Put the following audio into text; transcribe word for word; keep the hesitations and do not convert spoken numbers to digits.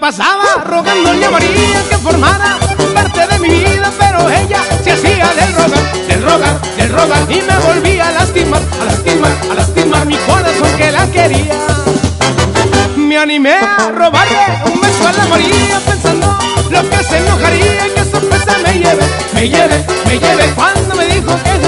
pasaba rogándole a María que formara parte de mi vida, pero ella se hacía del rogar, del rogar, del rogar, y me volvía a lastimar, a lastimar, a lastimar mi corazón que la quería. Me animé a robarle un beso a la María pensando lo que se enojaría y qué sorpresa me lleve, me lleve, me lleve cuando me dijo que